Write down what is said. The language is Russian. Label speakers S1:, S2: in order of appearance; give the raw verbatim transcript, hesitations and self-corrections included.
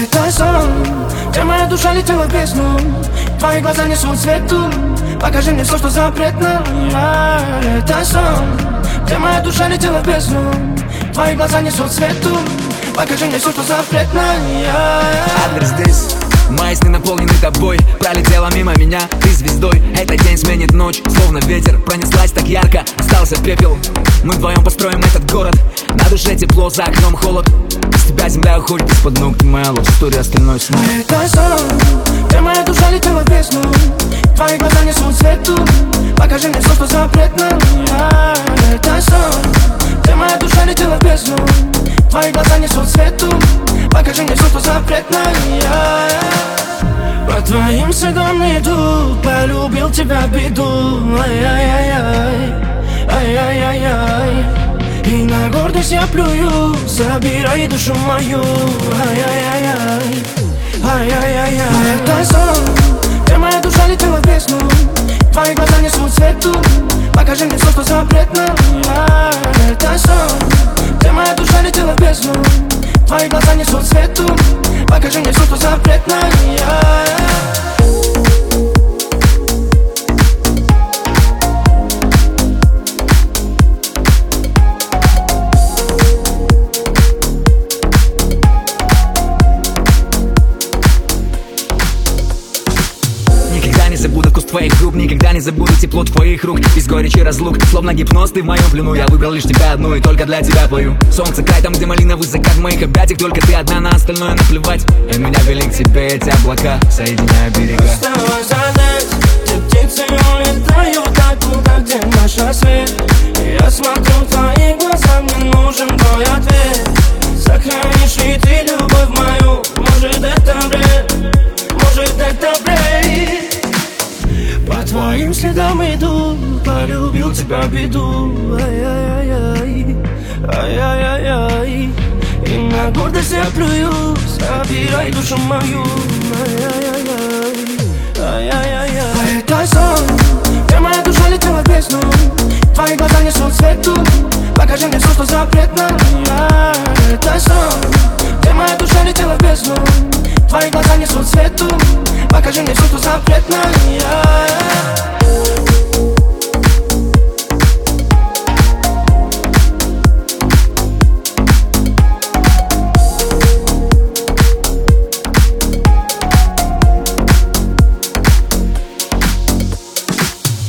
S1: Это сон, где моя душа летела в бездну. Твои глаза несут свету. Покажи мне все, что запретно. Это сон, где моя душа летела в бездну. Твои глаза несут свету. Покажи мне все, что запретно.
S2: Адрес здесь. Мои сны наполнены тобой. Пролетела мимо меня, ты звездой. Этот день сменит ночь, словно ветер. Пронеслась так ярко, остался пепел. Мы вдвоем построим этот город. На душе тепло, за окном холод. Без тебя земля уходит из-под ног. Ты моя лучшая история, остальное сон.
S1: Это сон, где моя душа летела в бездну. Твои глаза несут свету. Покажи мне все, что запретно. Это сон, где моя душа летела в бездну. Твои глаза несут свету. Покажи мне все, что запретно. По твоим следам иду, полюбил тебя в беду. Ай-яй-яй-яй, ай-яй-яй-яй. И на гордость я плюю, забирай душу мою. Ай-яй-яй-яй, ай-яй-яй-яй. Это сон, где моя душа летела в бездну. Твои глаза несут свету. Покажи мне все, что запретно. Это сон, где моя душа летела в бездну. Твои глаза несут свету. Покажи мне все, что запретно.
S2: Никогда не забуду вкус твоих губ, никогда не забуду тепло твоих рук. Без горечи разлук, словно гипноз, ты в моем плену. Я выбрал лишь тебя одну и только для тебя пою. Солнце край, там где малиновый закат, в моих объятиях только ты одна, на остальное наплевать. И меня вели к тебе эти облака, соединяя берега.
S1: Оставай задать, где птицы улетают оттуда, где наш рассвет. И я смотрю в твои глаза, мне нужен твой ответ. Сохранишь ли ты любовь мою? Может это бред, может это бред. По твоим следам иду, полюбил тебя в беду. Ай-яй-яй-яй, ай-яй-яй-яй. И на гордость я плюю, забирай душу мою. Ай-яй-яй-яй, ай-яй-яй-яй. Это сон, где моя душа летела в бездну. Твои глаза несут свету. Покажи мне все, что запретно. Это сон, где моя душа летела в бездну. Твои глаза несут свету. Покажи мне все, что запретно.